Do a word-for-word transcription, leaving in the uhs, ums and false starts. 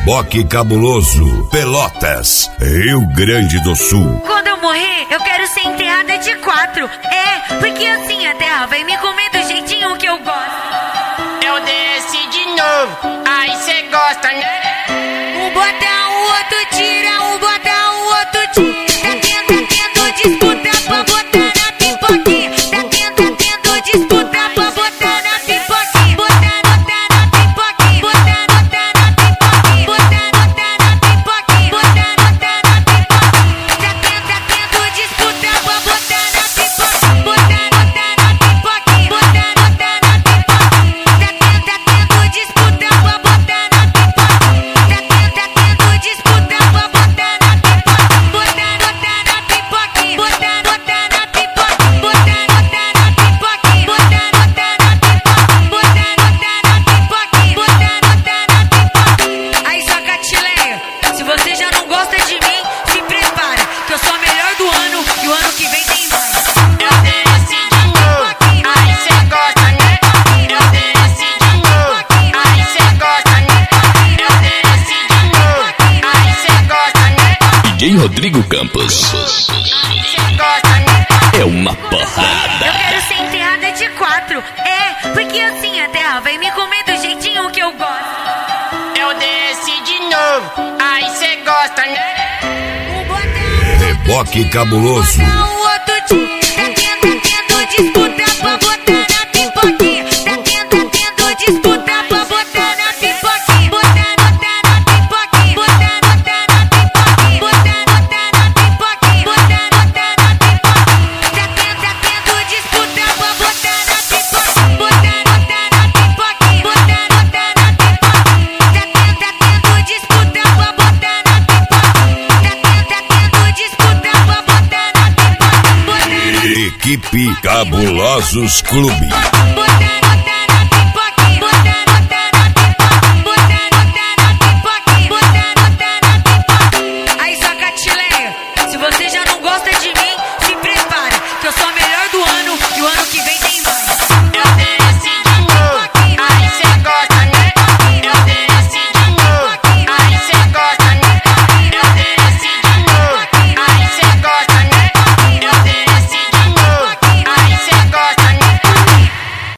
Reboque Cabuloso, Pelotas, Rio Grande do Sul. Quando eu morrer, eu quero ser enterrada de quatro. É, porque assim a terra vai me comer do jeitinho que eu gosto. Eu desci de novo, aí cê gosta, né? Um bota, o outro tira, um bota, o outro tira. Tá tendo, tá tendo disputa pra botar na pipoquinha. Tá tendo, tá tendo disputa pra botar na pipoquinha. Botar, botar na pipoquinha. Botar, botar na pipoquinha. Botar, botar na pipoquinha. Botar, botar na pipoquinha. Tá tendo, tá tendo disputa pra botar na pipoquinha. Botar, botar na pipoquinha. Botar, botar na pipoquinha. Tá tendo, tá tendo disputa pra botar na pipoquinha. Tá tendo, tá tendo disputa pra botar na pipoquinha. Botar, botar na pipoquinha. Botar, botar na pipoquinha. Botar, botar na pipoquinha. Botar, botar na pipoquinha. Botar, botar na pipoquinha. Botar, botar na pipoquinha. Aí, só Catileia, se você já não gosta de mim, se prepara, que eu sou a melhor do ano e o ano que vem tem mais. Eu desci de novo, aí cê gosta, né? Eu desci de novo, aí cê gosta, né? Eu desci de novo, aí cê gosta, né? D J Rodrigo Campos. Cê gosta, né? É uma Eu porrada. quero ser enterrada de quatro. É, porque assim a terra vai me comer do jeitinho que eu gosto. Eu desci de novo, aí cê gosta, né? Um bota, Reboque Cabuloso, o outro tira. Tá tendo, tá tendo disputa pra botar na pipoquinha. Tá tendo, tá tendo disputa pra botar na pipoquinha. Botar, botar na pipoquinha. Botar, botar na pipoquinha. Botar, botar na pipoquinha. Botar, botar na pipoquinha. Tá tendo, tá tendo disputa pra botar na pipoquinha. Botar, botar na pipoquinha. Botar, botar na pipoquinha. Tá tendo, tá tendo disputa pra botar na pipoquinha. Tá tendo, tá tendo disputa pra botar na pipoquinha. Botar, Equipe Cabulosos Clube.